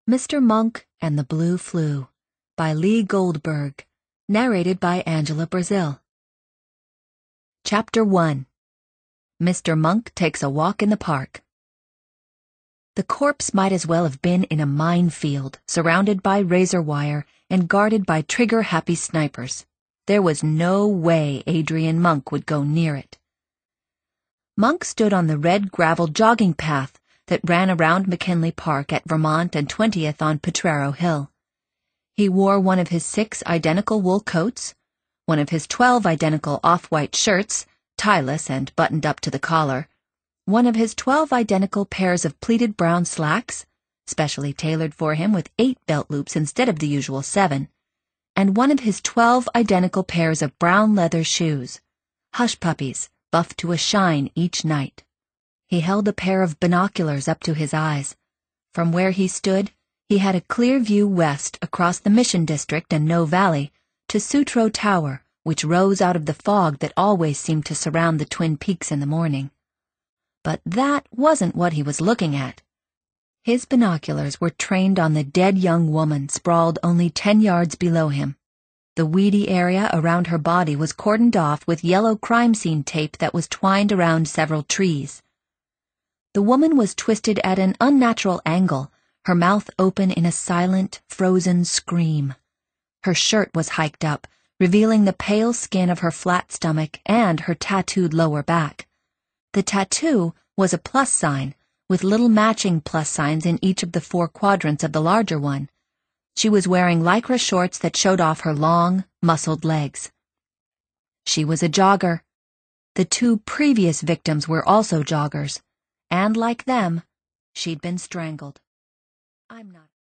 Mr. Monk and the Blue Flu by Lee Goldberg, narrated by Angela Brazil. Chapter 1. Mr. Monk Takes a Walk in the Park. The corpse might as well have been in a minefield, surrounded by razor wire and guarded by trigger-happy snipers. There was no way Adrian Monk would go near it. Monk stood on the red gravel jogging path that ran around McKinley Park at Vermont and 20th on Potrero Hill. He wore one of his 6 identical wool coats, one of his 12 identical off-white shirts, tieless and buttoned up to the collar, one of his 12 identical pairs of pleated brown slacks, specially tailored for him with 8 belt loops instead of the usual 7, and one of his 12 identical pairs of brown leather shoes, hush puppies, buffed to a shine each night. He held a pair of binoculars up to his eyes. From where he stood, he had a clear view west across the Mission District and No Valley to Sutro Tower, which rose out of the fog that always seemed to surround the Twin Peaks in the morning. But that wasn't what he was looking at. His binoculars were trained on the dead young woman sprawled only 10 yards below him. The weedy area around her body was cordoned off with yellow crime scene tape that was twined around several trees. The woman was twisted at an unnatural angle, her mouth open in a silent, frozen scream. Her shirt was hiked up, revealing the pale skin of her flat stomach and her tattooed lower back. The tattoo was a plus sign, with little matching plus signs in each of the 4 quadrants of the larger one. She was wearing lycra shorts that showed off her long, muscled legs. She was a jogger. The 2 previous victims were also joggers. And like them, she'd been strangled. I'm not